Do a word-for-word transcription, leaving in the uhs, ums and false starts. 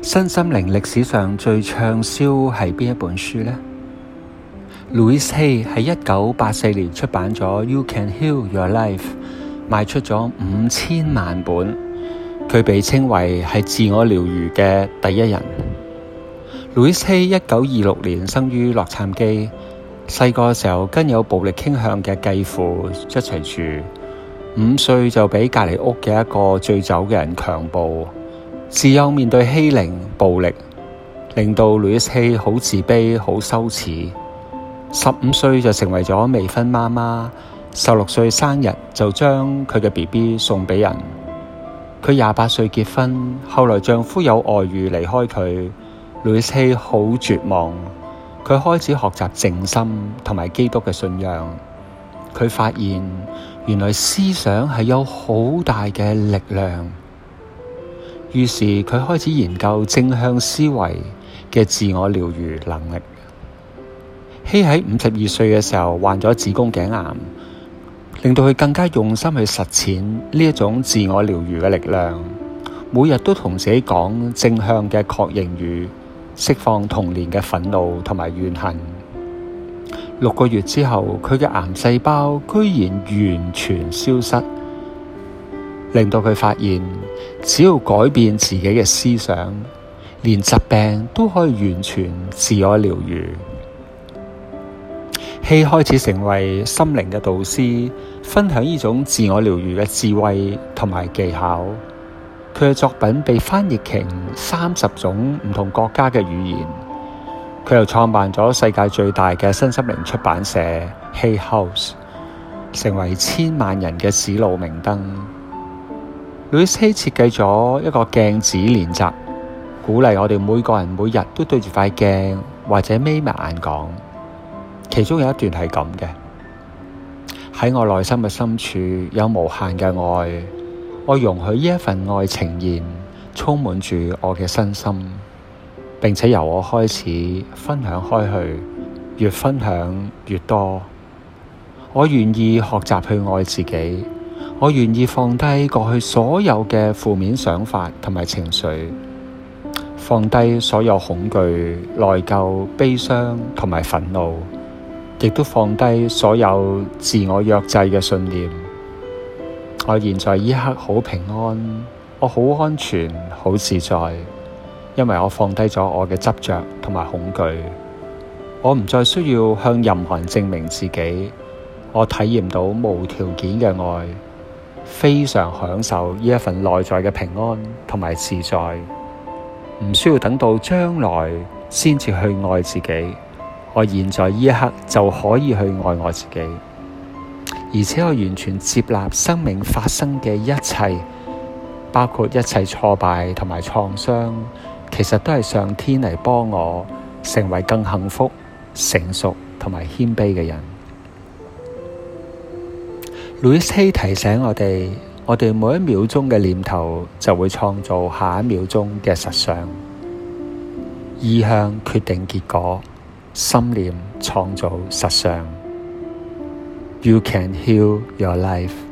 身心靈歷史上最暢銷係邊一本書呢？ Louise Hay 喺一九八四年出版咗《You Can Heal Your Life》，賣出咗五千萬本，佢被稱為係自我療癒嘅第一人。Louise Hay 一九二六年生於洛杉磯，細個時候跟有暴力傾向嘅繼父一齊住，五歲就俾隔籬屋嘅一個醉酒嘅人強暴。自幼面對欺凌、暴力，令到 Louise Hay 好自卑、好羞恥。十五歲就成為咗未婚媽媽，十六歲生日就將佢嘅 B B 送俾人。佢廿八歲結婚，後來丈夫有外遇離開佢， Louise Hay 好絕望。佢開始學習靜心同埋基督嘅信仰。佢發現原來思想係有好大嘅力量。於是佢開始研究正向思維嘅自我療癒能力。希喺五十二歲嘅時候患咗子宮頸癌，令到佢更加用心去實踐呢一種自我療癒嘅力量。每日都同自己講正向嘅確認語，釋放童年嘅憤怒同埋怨恨。六個月之後，佢嘅癌細胞居然完全消失，令到佢發現只要改變自己嘅思想，連疾病都可以完全自我療癒。希開始成為心靈嘅導師，分享呢種自我療癒嘅智慧同埋技巧。佢嘅作品被翻譯成三十種唔同國家嘅語言。佢又創辦咗世界最大嘅身心靈出版社 Hay House， 成為千萬人嘅指路明燈。Louise Hay 設計咗一個鏡子練習，鼓勵我哋每個人每日都對住塊鏡或者眯埋眼講。其中有一段係咁嘅：喺我內心嘅深處有無限嘅愛，我容許呢一份愛呈現，充滿住我嘅身心，並且由我開始分享開去，越分享越多。我願意學習去愛自己，我願意放低過去所有嘅負面想法同埋情緒，放低所有恐懼、內疚、悲傷同埋憤怒，亦都放低所有自我約制嘅信念。我現在呢刻好平安，我好安全、好自在，因為我放低咗我嘅執着同埋恐懼。我唔再需要向任何人證明自己，我體驗到無條件嘅愛，非常享受呢一份內在嘅平安同埋自在，唔需要等到將來先至去愛自己。我現在呢一刻就可以去愛我自己，而且我完全接納生命發生嘅一切，包括一切挫敗同埋創傷，其實都係上天嚟幫我成為更幸福、成熟同埋謙卑嘅人。Louise Hay 提醒我哋，我哋每一秒鐘嘅念頭就會創造下一秒鐘嘅實相。意向決定結果，心念創造實相。You can heal your life.